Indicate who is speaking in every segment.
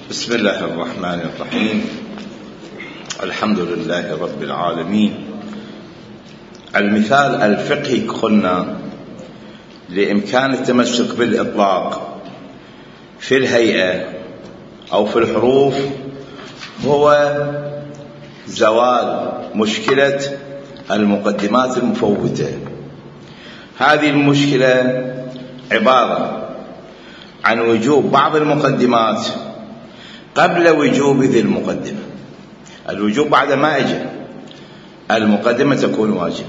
Speaker 1: بسم الله الرحمن الرحيم. الحمد لله رب العالمين. المثال الفقهي قلنا لإمكان التمسك بالإطلاق في الهيئة أو في الحروف هو زوال مشكلة المقدمات المفوتة. هذه المشكلة عبارة عن وجوب بعض المقدمات قبل وجوب ذي المقدمة. الوجوب بعد ما اجى المقدمة تكون واجبة.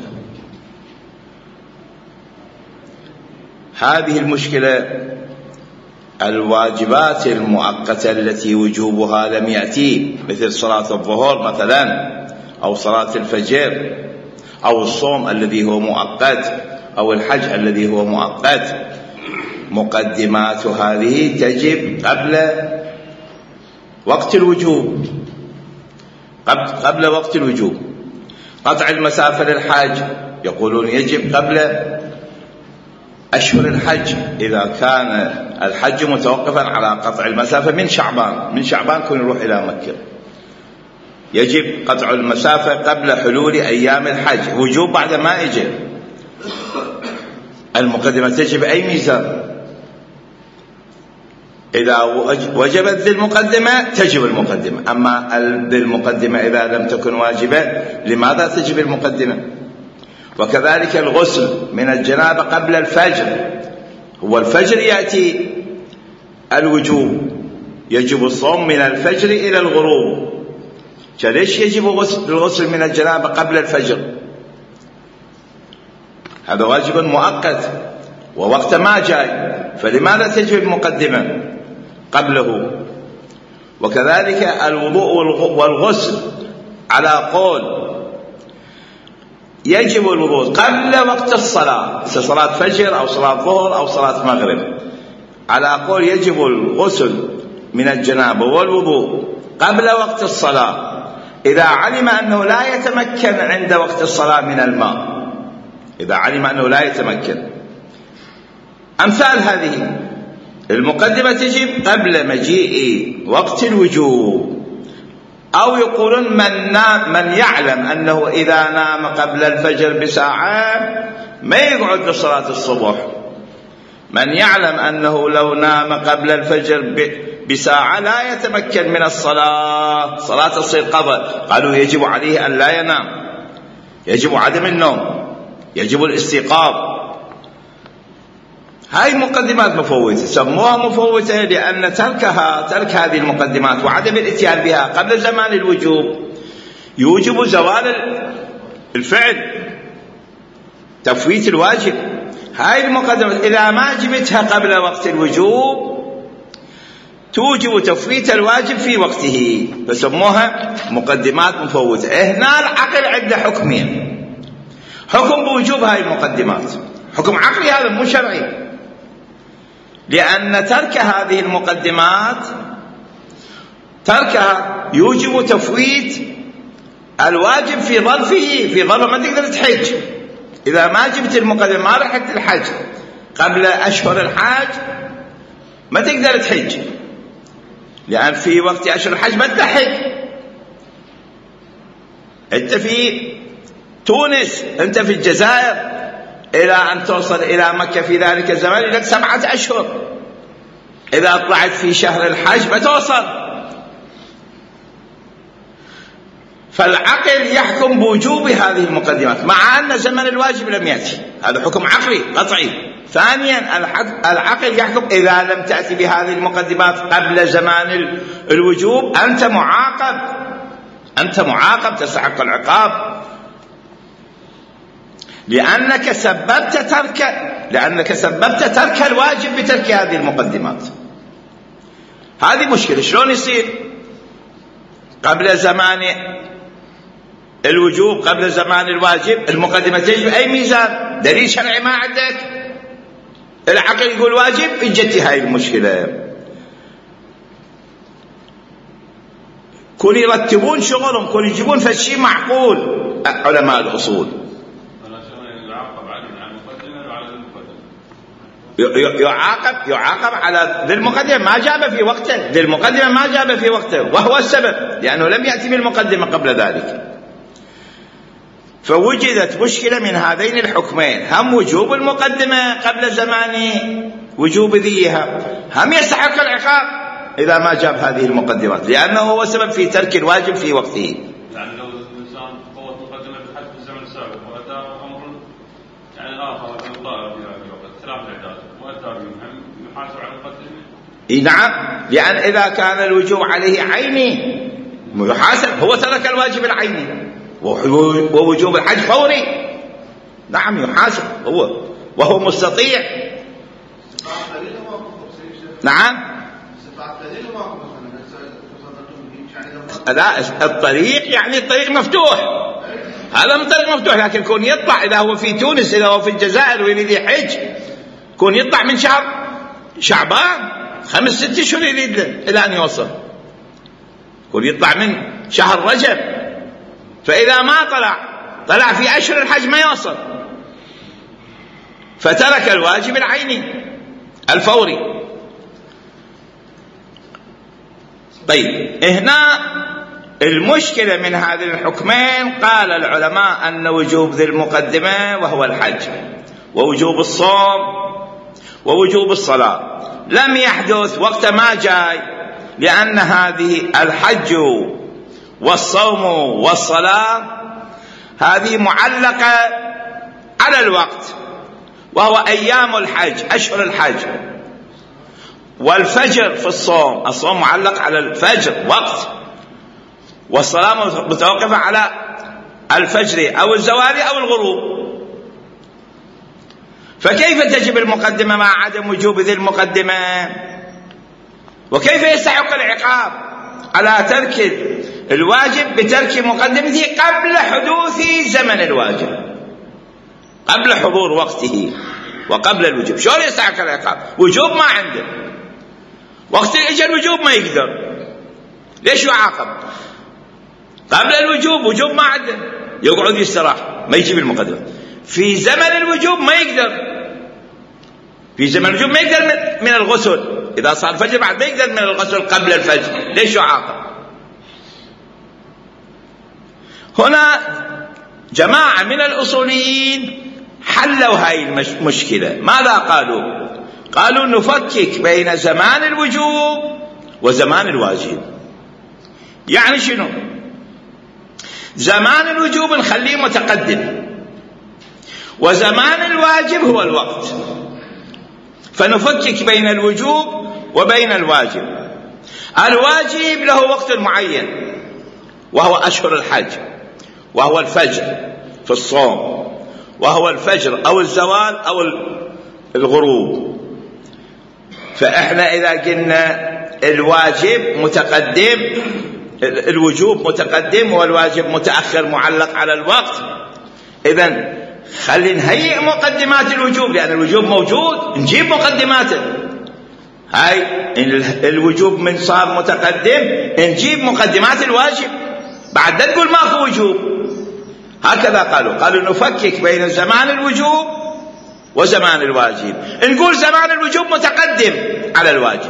Speaker 1: هذه المشكلة الواجبات المؤقتة التي وجوبها لم يأتي، مثل صلاة الظهر مثلا، أو صلاة الفجر، أو الصوم الذي هو مؤقت، أو الحج الذي هو مؤقت، مقدمات هذه تجب قبل وقت الوجوب. قبل وقت الوجوب. قطع المسافة للحاج يقولون يجب قبل أشهر الحج، إذا كان الحج متوقفا على قطع المسافة من شعبان كن يروح إلى مكة، يجب قطع المسافة قبل حلول أيام الحج. وجوب بعد ما يجي المقدمة تجب أي ميزان. إذا وجبت ذي المقدمة تجب المقدمة، أما ذي المقدمة إذا لم تكن واجبة لماذا تجب المقدمة؟ وكذلك الغسل من الجنابة قبل الفجر، هو الفجر يأتي الوجوب، يجب الصوم من الفجر إلى الغروب. فليش يجب الغسل من الجنابة قبل الفجر؟ هذا واجب مؤقت ووقت ما جاي، فلماذا تجب المقدمة قبله؟ وكذلك الوضوء والغسل على قول يجب الوضوء قبل وقت الصلاة، صلاة فجر أو صلاة ظهر أو صلاة مغرب، على قول يجب الغسل من الجنابة والوضوء قبل وقت الصلاة إذا علم أنه لا يتمكن عند وقت الصلاة من الماء، إذا علم أنه لا يتمكن. أمثال هذه المقدمة تجب قبل مجيء وقت الوجوب. أو يقولون من يعلم أنه إذا نام قبل الفجر بساعة ما يقعد لصلاة الصبح، من يعلم أنه لو نام قبل الفجر بساعة لا يتمكن من الصلاة، صلاة تصير قضاء، قالوا يجب عليه أن لا ينام، يجب عدم النوم، يجب الاستيقاظ. هاي مقدمات مفوتة، سموها مفوتة لأن ترك هذه المقدمات وعدم الاتيان بها قبل زمان الوجوب يوجب زوال الفعل، تفويت الواجب. هاي المقدمات إذا ما جبتها قبل وقت الوجوب توجب تفويت الواجب في وقته، فسموها مقدمات مفوتة. هنا العقل عنده حكمين: حكم بوجوب هاي المقدمات، حكم عقلي هذا مو شرعي، لأن ترك هذه المقدمات تركها يوجب تفويت الواجب في ظرفه، في ظرف ما تقدر تحج. إذا ما جبت المقدمة ما رحت الحج قبل أشهر الحج ما تقدر تحج، لأن في وقت أشهر الحج ما تحج. أنت في تونس، أنت في الجزائر، إلى أن توصل إلى مكة في ذلك الزمان لك 7 أشهر. إذا طلعت في شهر الحج بتوصل. فالعقل يحكم بوجوب هذه المقدمات مع أن زمن الواجب لم يأتي، هذا حكم عقلي قطعي. ثانيا العقل يحكم إذا لم تأتي بهذه المقدمات قبل زمان الوجوب أنت معاقب، تستحق العقاب، لأنك سببت ترك الواجب بترك هذه المقدمات. هذه مشكلة. شلون يصير قبل زمان الوجوب قبل زمان الواجب المقدمة تجب أي ميزان؟ دليل شرعي ما عندك، العقل يقول واجب، اجت هاي المشكلة. كل يرتبون شغلهم، كل يجيبون فشي معقول علماء الأصول. يعاقب على ذي المقدمة ما جاب في وقته، ذي المقدمة ما جاب في وقته وهو السبب، لأنه لم يأتي بالمقدمة قبل ذلك. فوجدت مشكلة من هذين الحكمين، هم وجوب المقدمة قبل زمان وجوب ذيها، هم يستحق العقاب إذا ما جاب هذه المقدمات، لأنه هو سبب في ترك الواجب في وقته.
Speaker 2: يعني لو الإنسان فوت مقدمة الحج في الزمن السابق وأتى أمر يعني آخر يطالب في هذا الوقت 3 إعداد وأتى بهم، هم يحاسب على المقدمة؟
Speaker 1: نعم، لأن إذا كان الوجوب عليه عيني يحاسب، هو ترك الواجب العيني، ووجوب الحج فوري، نعم يحاسب هو وهو مستطيع. نعم، لا الطريق يعني الطريق مفتوح، هذا من طريق مفتوح، لكن كون يطلع إذا هو في تونس، إذا هو في الجزائر ويريد يحج، كون يطلع من شهر شعبان 5-6 أشهر يريد إلى أن يوصل، كون يطلع من شهر رجب، فإذا ما طلع في أشهر الحج ما يوصل، فترك الواجب العيني الفوري. طيب، هنا المشكلة من هذين الحكمين، قال العلماء أن وجوب ذي المقدمة وهو الحج، ووجوب الصوم ووجوب الصلاة لم يحدث وقت ما جاي، لأن هذه الحج والصوم والصلاة هذه معلقة على الوقت، وهو أيام الحج أشهر الحج، والفجر في الصوم معلق على الفجر وقت، والصلاة متوقفة على الفجر أو الزوال أو الغروب. فكيف تجب المقدمة مع عدم وجوب ذي المقدمة؟ وكيف يستحق العقاب على ترك الواجب بترك مقدمته قبل حدوث زمن الواجب، قبل حضور وقته وقبل الوجوب؟ شلون يستحق العقاب؟ وجوب ما عنده، وقت الإجل الوجوب ما يقدر، ليش يعاقب؟ قبل الوجوب وجوب ما عنده، يقعد يستراح ما يجيب المقدمة. في زمن الوجوب ما يقدر، في زمن الوجوب ما يقدر من الغسل، إذا صار الفجر بعد ما يقدر من الغسل قبل الفجر، ليش يعاقب؟ هنا جماعة من الأصوليين حلوا هاي المشكلة. ماذا قالوا؟ قالوا نفكك بين زمان الوجوب وزمان الواجب. يعني شنو؟ زمان الوجوب نخليه متقدم، وزمان الواجب هو الوقت، فنفكك بين الوجوب وبين الواجب. الواجب له وقت معين وهو أشهر الحج، وهو الفجر في الصوم، وهو الفجر أو الزوال أو الغروب. فإحنا إذا قلنا الواجب متقدم، الوجوب متقدم والواجب متأخر معلق على الوقت، إذن خلي نهيئ مقدمات الوجوب، لأن الوجوب موجود، نجيب مقدماته. هاي الوجوب من صار متقدم نجيب مقدمات الواجب، بعد لا تقول ماكو وجوب. هكذا قالوا نفكك بين زمان الوجوب وزمان الواجب، نقول زمان الوجوب متقدم على الواجب،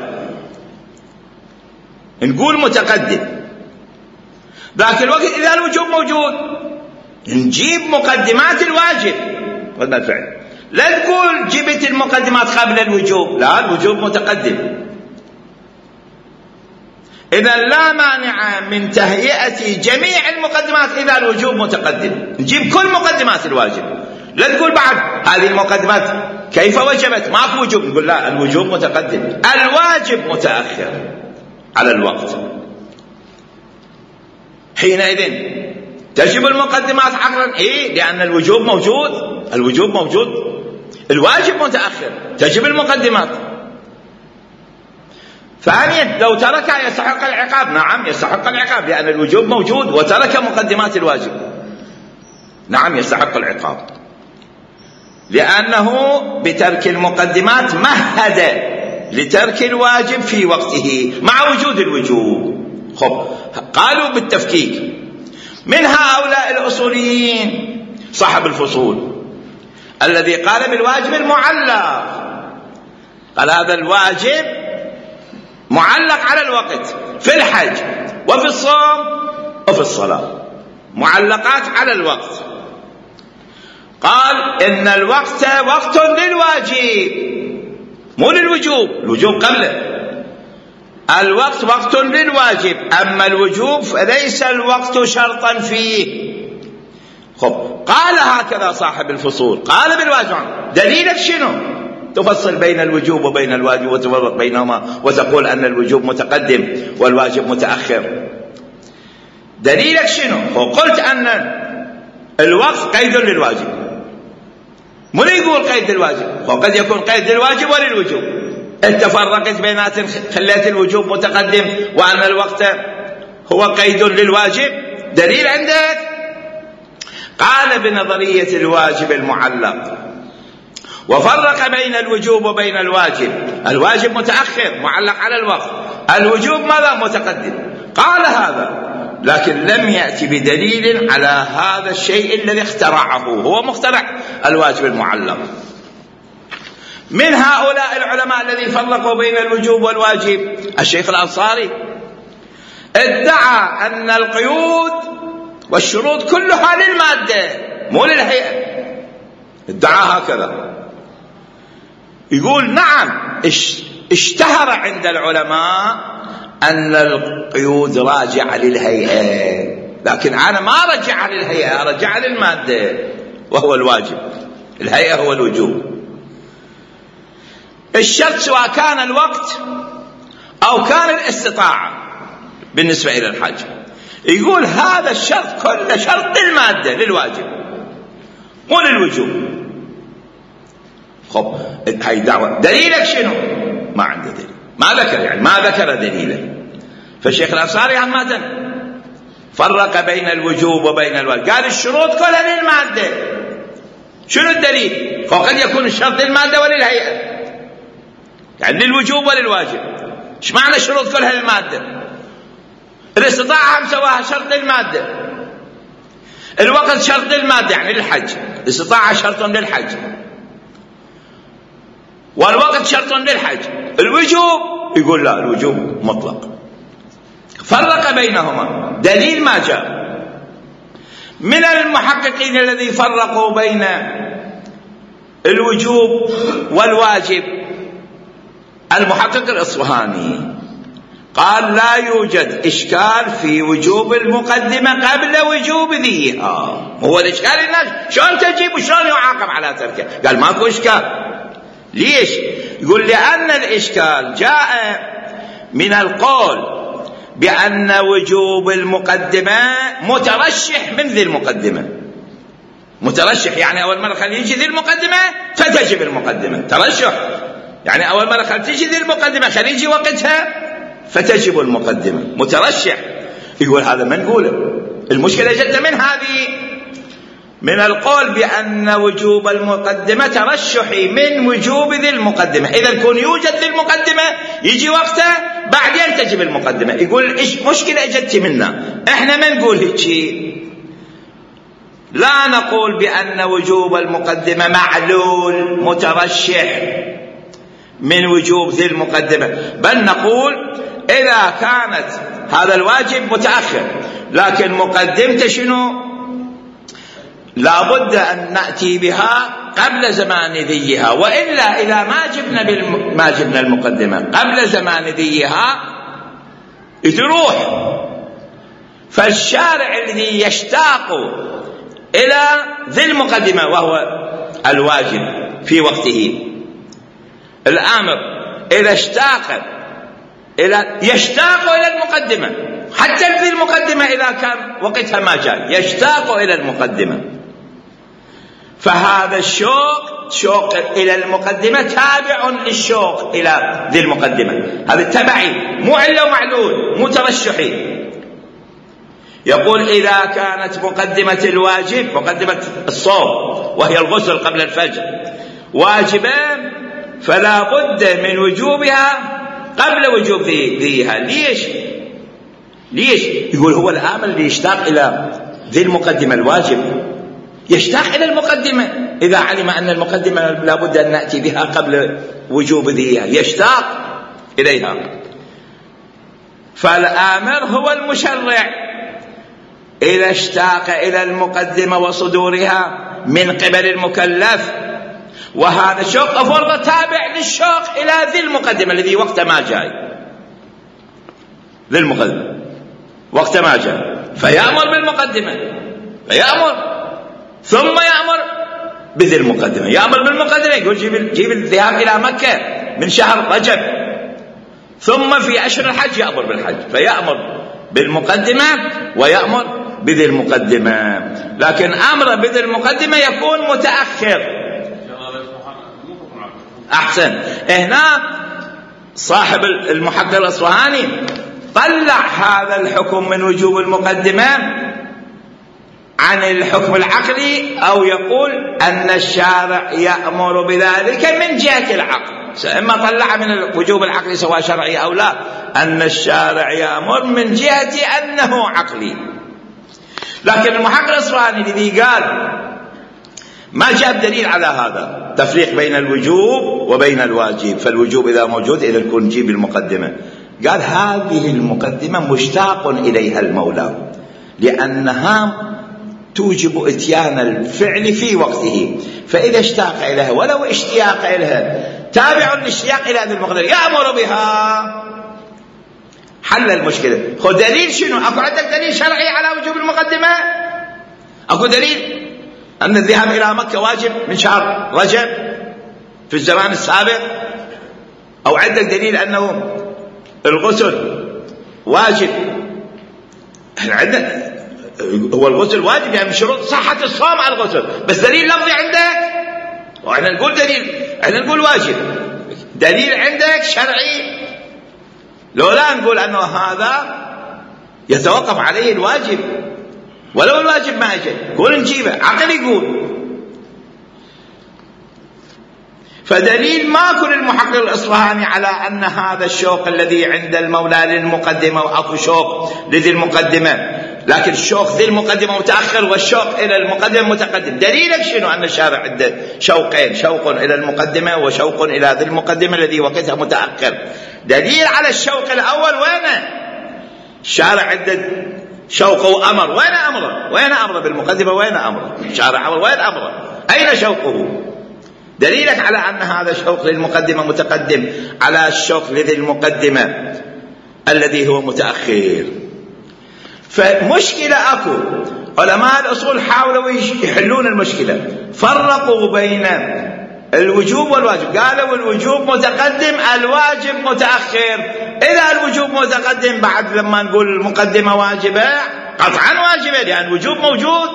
Speaker 1: نقول متقدم، ذاك الوقت إذا الوجوب موجود نجيب مقدمات الواجب رد الفعل. لا تقول جبت المقدمات قبل الوجوب، لا، الوجوب متقدم. إذا لا مانع من تهيئة جميع المقدمات إذا الوجوب متقدم، نجيب كل مقدمات الواجب. لا تقول بعد هذه المقدمات كيف وجبت ماكو وجوب، نقول لا، الوجوب متقدم، الواجب متأخر على الوقت. حينئذ تجب المقدمات عقلا، لأن الوجوب موجود، الوجوب موجود، الواجب متأخر، تجب المقدمات. ثانيا لو تركها يستحق العقاب، نعم يستحق العقاب، لأن الوجوب موجود وترك مقدمات الواجب، نعم يستحق العقاب، لأنه بترك المقدمات مهد لترك الواجب في وقته مع وجود الوجوب. قالوا بالتفكيك. من هؤلاء الأصوليين صاحب الفصول الذي قال بالواجب المعلق، قال هذا الواجب معلق على الوقت في الحج وفي الصوم وفي الصلاة، معلقات على الوقت. قال إن الوقت وقت للواجب مو للوجوب، الوجوب قبله. الوقت وقت للواجب، أما الوجوب فليس الوقت شرطا فيه. خب قال هكذا صاحب الفصول، قال بالواجب دليلك شنو؟ تفصل بين الوجوب وبين الواجب وتفرق بينهما وتقول أن الوجوب متقدم والواجب متأخر. دليلك شنو؟ وقلت أن الوقت قيد للواجب. من يقول قيد للواجب؟ وقد يكون قيد للواجب وللوجوب. انت فرقت بينات، خليت الوجوب متقدم وأن الوقت هو قيد للواجب. دليل عندك؟ قال بنظرية الواجب المعلق وفرق بين الوجوب وبين الواجب. الواجب متأخر معلق على الوقت، الوجوب ماذا؟ متقدم. قال هذا لكن لم يأتي بدليل على هذا الشيء الذي اخترعه، هو مخترع الواجب المعلق. من هؤلاء العلماء الذي فرقوا بين الوجوب والواجب الشيخ الأنصاري ادعى أن القيود والشروط كلها للمادة مو للهيئة، ادعى هكذا. يقول نعم اشتهر عند العلماء أن القيود راجعة للهيئة، لكن أنا ما رجع للهيئة، رجع للمادة وهو الواجب. الهيئة هو الوجوب. الشرط سواء كان الوقت أو كان الاستطاعة بالنسبة إلى الحج. يقول هذا الشرط كله شرط للمادة للواجب مو للوجوب. خب هاي دعوة. دليلك شنو؟ ما عنده دليل، ما ذكر، يعني ما ذكر دليله. فالشيخ الأنصاري عامة فرق بين الوجوب وبين الواجب، قال الشروط كلها للمادة. شنو الدليل؟ فقد يكون الشرط للمادة وللهيئة، يعني للوجوب وللواجب. ايش معنى الشروط كلها للمادة؟ الاستطاعة هم سواها شرط للمادة، الوقت شرط للمادة يعني للحج، الاستطاعة شرط للحج والوقت شرط للحج. الوجوب يقول لا، الوجوب مطلق. فرق بينهما، دليل ما جاء. من المحققين الذي فرقوا بين الوجوب والواجب المحقق الإصفهاني قال لا يوجد إشكال في وجوب المقدمة قبل وجوب ذيها. هو الإشكال الناس شلون تجيب وشلون يعاقب على تركه؟ قال ماكو إشكال. ليش؟ يقول لأن الإشكال جاء من القول بأن وجوب المقدمة مترشح من ذي المقدمة. مترشح يعني أول مرة خلي يجي ذي المقدمة فتجب المقدمة. ترشح يعني أول مرة خلي تجي ذي المقدمة خلي يجي وقتها فتجب المقدمة. مترشح. يقول هذا ما نقوله. المشكلة جت من هذه، من القول بأن وجوب المقدمة ترشحي من وجوب ذي المقدمة. إذا كون يوجد ذي المقدمة يجي وقته بعدين تجب المقدمة. يقول إيش مشكلة اجت منا؟ إحنا ما نقول هيك، لا نقول بأن وجوب المقدمة معلول مترشح من وجوب ذي المقدمة، بل نقول إذا كانت هذا الواجب متأخر لكن مقدمته شنو؟ لابد أن نأتي بها قبل زمان ذيها، وإلا إذا ما جبنا المقدمة قبل زمان ذيها تروح. فالشارع الذي يشتاق إلى ذي المقدمة وهو الواجب في وقته، الآمر إذا يشتاق إلى المقدمة حتى ذي المقدمة إذا كان وقتها ما جاء يشتاق إلى المقدمة. فهذا شوق إلى المقدمة تابع للشوق إلى ذي المقدمة، هذا تبعي مو علة ومعلول مو ترشحي. يقول إذا كانت مقدمة الواجب مقدمة الصوم وهي الغسل قبل الفجر واجبة فلا بد من وجوبها قبل وجوب ذيها. ليش؟ يقول هو الآمر اللي يشتاق إلى ذي المقدمة الواجب يشتاق إلى المقدمة إذا علم أن المقدمة لابد أن نأتي بها قبل وجوب ذيها، يشتاق إليها. فالآمر هو المشرع إذا اشتاق إلى المقدمة وصدورها من قبل المكلف، وهذا الشوق أفرض تابع للشوق إلى ذي المقدمة الذي وقت ما جاي، ذي المقدمة وقت ما جاء، فيأمر بالمقدمة، فيأمر ثم يأمر بذي المقدمة، يأمر بالمقدمة، يقول جيب الذهاب إلى مكة من شهر رجب، ثم في أشهر الحج يأمر بالحج، فيأمر بالمقدمة ويأمر بذي المقدمة. لكن أمر بذي المقدمة يكون متأخر. أحسن. هنا صاحب المحقق الأصفهاني طلع هذا الحكم من وجوب المقدمة عن الحكم العقلي، أو يقول أن الشارع يأمر بذلك من جهة العقل، إما طلع من وجوب العقل سواء شرعي أو لا، أن الشارع يأمر من جهة أنه عقلي. لكن المحقق الأصفهاني الذي قال ما جاب دليل على هذا تفريق بين الوجوب وبين الواجب، فالوجوب إذا موجود إذا نكون نجيب المقدمة، قال هذه المقدمة مشتاق إليها المولى لأنها توجب إتيان الفعل في وقته، فإذا اشتاق إليها ولو اشتياق إليها تابع للاشتياق إلى هذه المقدمة يأمر بها، حل المشكلة. خذ دليل شنو؟ أكو عندك دليل شرعي على وجوب المقدمة؟ أكو دليل أن الذهاب إلى مكة واجب من شهر رجب في الزمان السابق؟ أو عندك دليل أنه الغسل واجب؟ احنا عندنا هو الغسل واجب، يعني من شروط صحة الصوم على الغسل، بس دليل لفظي عندك؟ واحنا نقول دليل، احنا نقول واجب، دليل عندك شرعي؟ لو لا نقول أنه هذا يتوقف عليه الواجب، ولو الواجب ما يجي قول نجيبه، عقل يقول. فدليل ماكو للمحقق الأصفهاني على أن هذا الشوق الذي عند المولى للمقدمة، وأكو شوق لذي المقدمة، لكن الشوق ذي المقدمة متأخر والشوق إلى المقدمة متقدم. دليلك شنو؟ أن الشارع عنده شوقين، شوق إلى المقدمة وشوق إلى ذي المقدمة الذي وقتها متأخر. دليل على الشوق الأول وين؟ الشارع عنده شوق وأمر، وين أمره؟ وين أمره بالمقدمة؟ وين أمره؟ الشارع أمر، وين أمره؟ أين شوقه؟ دليلك على أن هذا الشوق للمقدمة متقدم على الشوق لذي المقدمة الذي هو متأخر. فمشكلة أكو، علماء الأصول حاولوا يحلون المشكلة، فرقوا بين الوجوب والواجب، قالوا الوجوب متقدم الواجب متأخر. إذا الوجوب متقدم بعد لما نقول المقدمة واجبة قطعا واجبة لأن الوجوب موجود،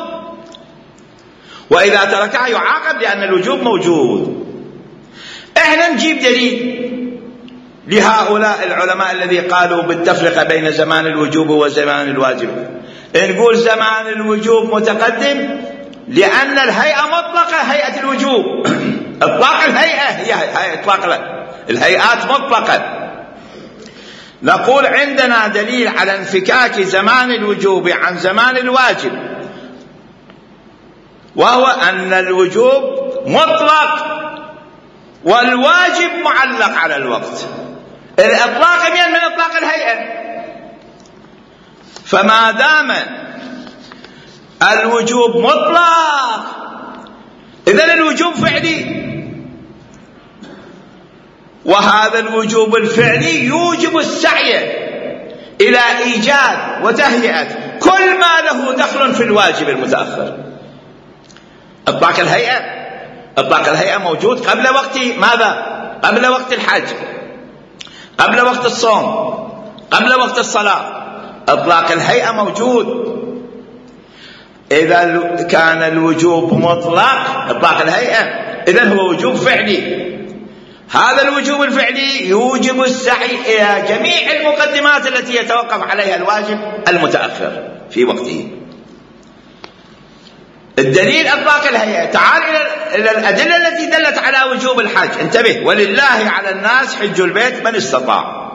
Speaker 1: وإذا تركها يعاقب لأن الوجوب موجود. احنا نجيب دليل لهؤلاء العلماء الذي قالوا بالتفرقة بين زمان الوجوب وزمان الواجب. نقول زمان الوجوب متقدم لأن الهيئة مطلقة، هيئة الوجوب اطلاق الهيئة هي اطلاق الهيئات مطلقة. نقول عندنا دليل على انفكاك زمان الوجوب عن زمان الواجب، وهو أن الوجوب مطلق والواجب معلق على الوقت. الإطلاق من إطلاق الهيئة، فما دام الوجوب مطلق إذن الوجوب فعلي، وهذا الوجوب الفعلي يوجب السعي إلى إيجاد وتهيئة كل ما له دخل في الواجب المتأخر. إطلاق الهيئة، إطلاق الهيئة موجود قبل وقت ماذا؟ قبل وقت الحج، قبل وقت الصوم، قبل وقت الصلاة، إطلاق الهيئة موجود. إذا كان الوجوب مطلق إطلاق الهيئة إذن هو وجوب فعلي. هذا الوجوب الفعلي يوجب السعي إلى جميع المقدمات التي يتوقف عليها الواجب المتأخر في وقته. الدليل إطلاق الهيئة. تعال إلى الأدلة التي دلت على وجوب الحج. انتبه، ولله على الناس حج البيت من استطاع.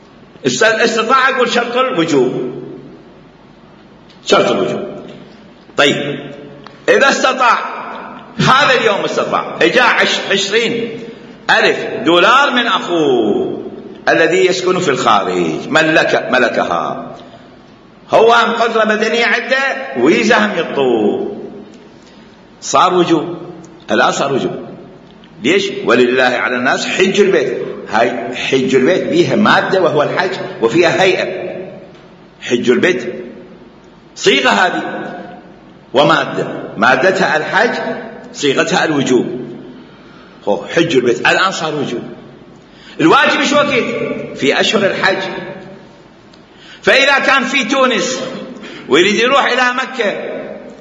Speaker 1: استطاع يقول شرط الوجوب، شرط الوجوب. طيب إذا استطاع هذا اليوم، استطاع إجا 20,000 دولار من أخوه الذي يسكن في الخارج، ملكها، هو هم قدرة بدنية عنده ويزا هم يطوب، صار وجوب. الآن صار وجوب. ليش؟ ولله على الناس حج البيت. هاي حج البيت فيها مادة وهو الحج، وفيها هيئة. حج البيت صيغة هذه ومادة، مادتها الحج، صيغتها الوجوب. هو حج البيت الآن صار وجوب. الواجب شو وقت؟ في أشهر الحج. فإذا كان في تونس ويريد يروح إلى مكة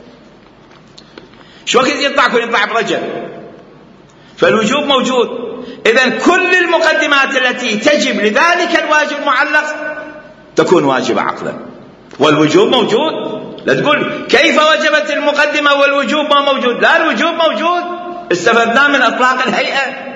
Speaker 1: شو وقت يطلع برجب؟ فالوجوب موجود. إذن كل المقدمات التي تجب لذلك الواجب المعلق تكون واجبة عقلا، والوجوب موجود. لا تقول كيف وجبت المقدمة والوجوب ما موجود. لا، الوجوب موجود، استفدنا من إطلاق الهيئة.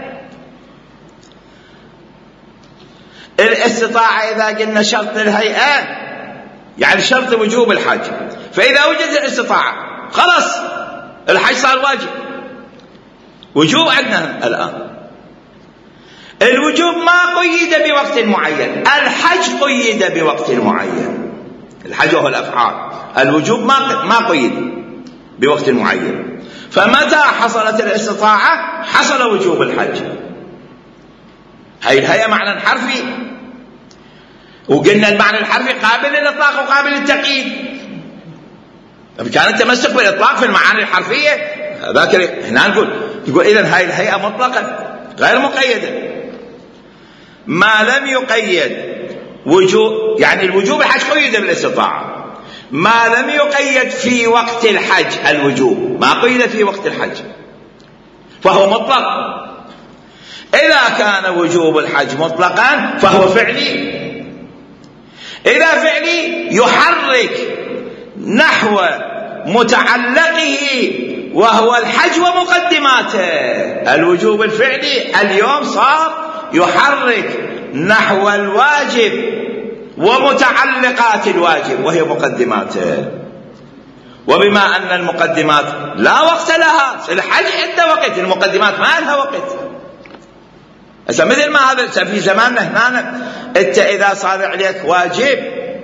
Speaker 1: الاستطاعة إذا قلنا شرط الهيئة يعني شرط وجوب الحج، فإذا وجدت الاستطاعة خلاص الحج صار واجب، وجوب عندنا الآن. الوجوب ما قيد بوقت معين، الحج قيد بوقت معين. الحج هو الأفعال، الوجوب ما قيد بوقت معين. فمتى حصلت الاستطاعة حصل وجوب الحج. هاي الهيئة معنى حرفي، وقلنا المعنى الحرفي قابل للإطلاق وقابل للتقييد. كان التمسك بالإطلاق في المعاني الحرفية ذاك هنا نقول إذن هاي الهيئة مطلقة غير مقيدة. ما لم يقيد وجوب، يعني الوجوب الحج قيد بالاستطاعة، ما لم يقيد في وقت الحج الوجوب ما قيد في وقت الحج فهو مطلق. إذا كان وجوب الحج مطلقا فهو فعلي. إذا فعلي يحرك نحو متعلقه وهو الحج ومقدماته. الوجوب الفعلي اليوم صار يحرك نحو الواجب ومتعلقات الواجب وهي مقدماته. وبما أن المقدمات لا وقت لها، الحج عنده وقت، المقدمات ما لها وقت. مثل ما هذا في زماننا هنا، انت اذا صار عليك واجب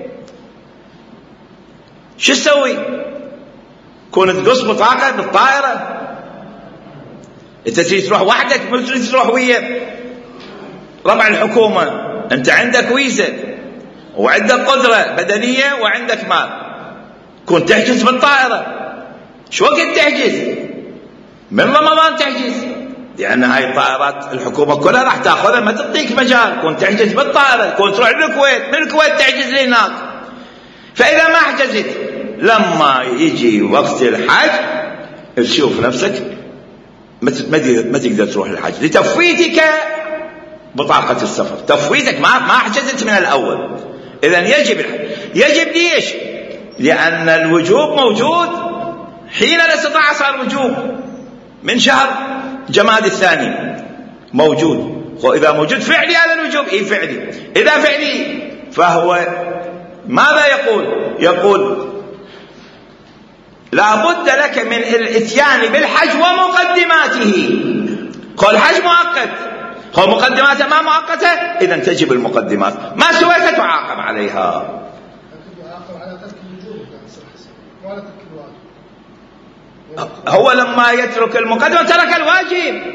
Speaker 1: شو تسوي؟ كون تقص بطاقة بالطائرة، انت تريد تروح وحدك، مو تريد تروح ويا ربع الحكومة. انت عندك ويزا وعندك قدرة بدنية وعندك مال، كون تحجز بالطائرة. شو وقت تحجز؟ من رمضان تحجز، لأن هاي الطائرات الحكومة كلها راح تأخذها، ما تعطيك مجال. كون تحجز بالطائرة، كون تروح للكويت، من الكويت تحجز لهناك. فإذا ما حجزت لما يجي وقت الحج تشوف نفسك ما تقدر تروح للحج لتفويتك بطاقة السفر، تفويتك ما حجزت من الأول. إذن يجب الحج. يجب ليش؟ لأن الوجوب موجود حين الاستطاعة، صار وجوب من شهر جماد الثاني موجود. وإذا موجود فعلي على الوجوب، فعلي. إذا فعلي فهو ماذا يقول لا بد لك من الاتيان بالحج ومقدماته. قال الحج مؤقت، هو مقدماته ما مؤقتة، إذن تجب المقدمات، ما سويت تعاقب عليها. هو لما يترك المقدمة ترك الواجب.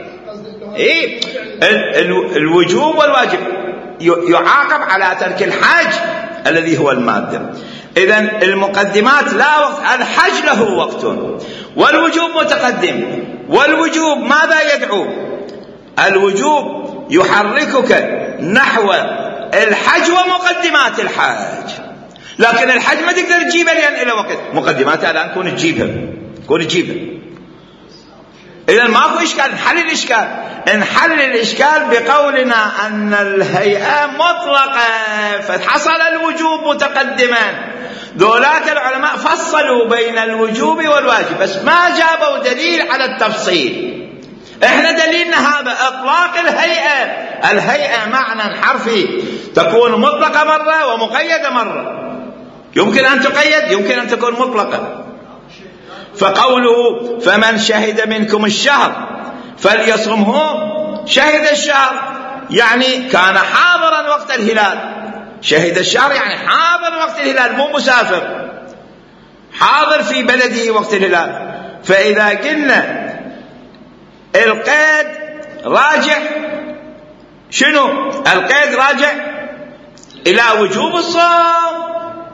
Speaker 1: الوجوب والواجب يعاقب على ترك الحج الذي هو المادة. إذن المقدمات لا وقت، الحج له وقت والوجوب متقدم. والوجوب ماذا يدعو؟ الوجوب يحركك نحو الحج ومقدمات الحج، لكن الحج ما تقدر تجيبها لأن إلى وقت، مقدماتها الآن كون تجيبها. إذن ماكو إشكال. نحل الإشكال بقولنا أن الهيئة مطلقة فحصل الوجوب متقدما. ذولاك العلماء فصلوا بين الوجوب والواجب بس ما جابوا دليل على التفصيل. احنا دليلنا هذا اطلاق الهيئة معنى حرفي، تكون مطلقة مرة ومقيدة مرة. يمكن ان تقيد، يمكن ان تكون مطلقة. فقوله فمن شهد منكم الشهر فليصمه، شهد الشهر يعني كان حاضرا وقت الهلال، شهد الشهر يعني حاضر وقت الهلال، مو مسافر، حاضر في بلده وقت الهلال. فإذا قلنا القيد راجع، شنو القيد؟ راجع إلى وجوب الصوم.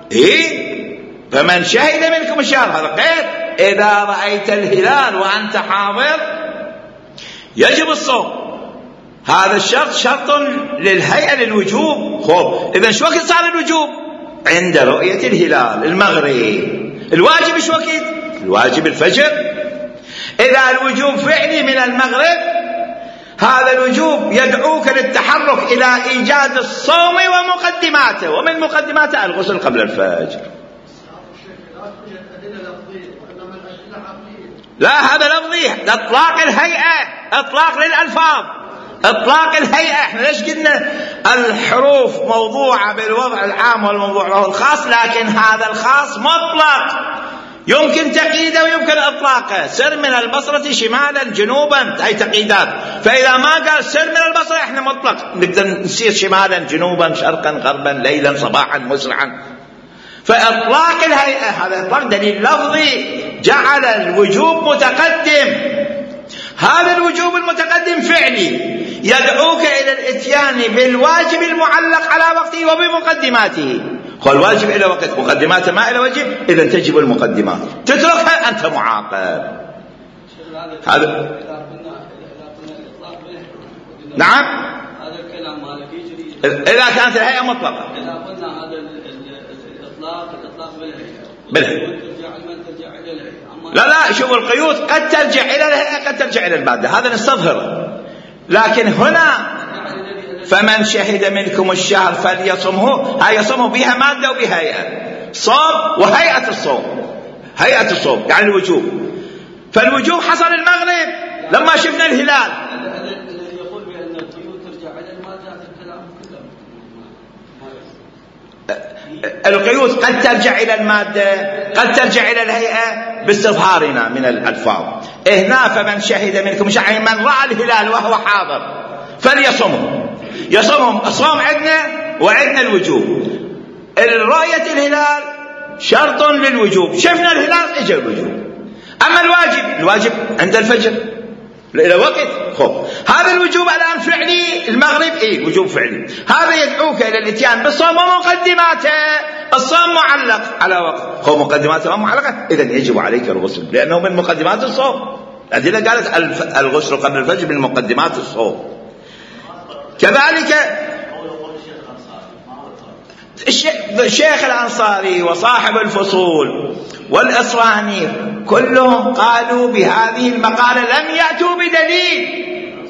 Speaker 1: فمن شهد منكم الشهر، هذا قيد، إذا رأيت الهلال وأنت حاضر يجب الصوم. هذا الشرط شرط للهيئة للوجوب. خب إذن شو وقت صار الوجوب؟ عند رؤية الهلال المغرب. الواجب شو وقت؟ الواجب الفجر. إذا الوجوب فعلي من المغرب، هذا الوجوب يدعوك للتحرك إلى إيجاد الصوم ومقدماته، ومن مقدماته الغسل قبل الفجر. لا هذا لفظي، اطلاق الهيئة، اطلاق للألفاظ، اطلاق الهيئة. احنا ليش قلنا الحروف موضوعة بالوضع العام والموضوع له الخاص، لكن هذا الخاص مطلق، يمكن تقييده ويمكن اطلاقه. سر من البصرة شمالا جنوبا، هي تقييدات. فاذا ما قال سر من البصرة احنا مطلق، نقدر نسير شمالا جنوبا شرقا غربا ليلا صباحا مسرعا. فاطلاق الهيئة هذا اطلاق دليل لفظي جعل الوجوب متقدم. هذا الوجوب المتقدم فعلي يدعوك الى الاتيان بالواجب المعلق على وقته وبمقدماته. والواجب الى وقت، مقدماته ما الى وجب، اذا تجب المقدمات، تتركها انت معاقب. هذا نعم،
Speaker 3: هذا الكلام مالك يجري
Speaker 1: اذا كانت الهيئه مطلقه.
Speaker 3: اذا قلنا هذا الاطلاق بالهيئه ترجع الى الهيئه.
Speaker 1: لا شوف، القيود قد ترجع الى الهيئه قد ترجع الى الماده، هذا نستظهره. لكن هنا فمن شهد منكم الشهر فليصمه، هاي يصمه بها ماده وبها هيئه، صوم وهيئه الصوم، هيئه الصوم يعني الوجوب. فالوجوب حصل المغرب لما شفنا الهلال.
Speaker 3: الذي يقول بان القيود ترجع الى الماده الكلام كله.
Speaker 1: القيود قد ترجع إلى المادة، قد ترجع إلى الهيئة باستظهارنا من الألفاظ. هنا فمن شهد منكم الشهر، من رأى الهلال وهو حاضر فليصمه. يصمهم الصوم عندنا وعندنا الوجوب. رؤية الهلال شرط للوجوب، شفنا الهلال اجى الوجوب. أما الواجب عند الفجر إلى وقت. خب هذا الوجوب الآن فعلي، المغرب وجوب فعلي. هذا يدعوك إلى الاتيان بالصوم ومقدماته. الصوم معلق على وقت، هو مقدماته معلقة، إذن يجب عليك الغسل لأنه من مقدمات الصوم. الأدلة قالت الغسل قبل الفجر من مقدمات الصوم. كذلك الشيخ الأنصاري وصاحب الفصول والأسواني كلهم قالوا بهذه المقالة، لم يأتوا بدليل.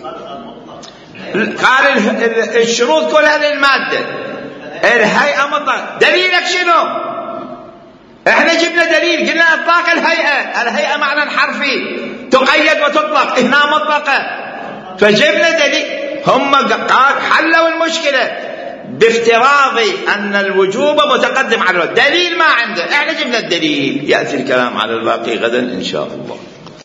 Speaker 1: قال الشروط كلها للمادة، الهيئة مطلق. دليلك شنو؟ احنا جبنا دليل، قلنا اطلاق الهيئة معنى حرفي تقيد وتطلق، هنا مطلقة. فجبنا دليل، هم حلوا المشكلة بافتراض أن الوجوب متقدم على الوجوب. دليل ما عنده، احنا جبنا الدليل. يأتي الكلام على الباقي غدا إن شاء الله.